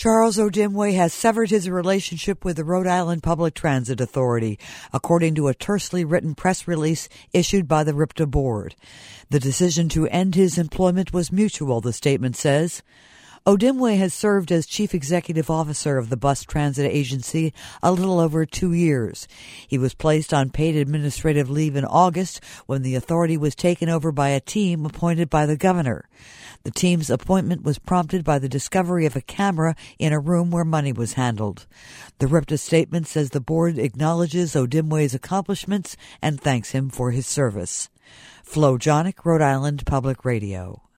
Charles Odimwe has severed his relationship with the Rhode Island Public Transit Authority, according to a tersely written press release issued by the RIPTA board. The decision to end his employment was mutual, the statement says. Odimwe has served as Chief Executive Officer of the Bus Transit Agency a little over 2 years. He was placed on paid administrative leave in August when the authority was taken over by a team appointed by the governor. The team's appointment was prompted by the discovery of a camera in a room where money was handled. The RIPTA statement says the board acknowledges Odimwe's accomplishments and thanks him for his service. Flo Jonick, Rhode Island Public Radio.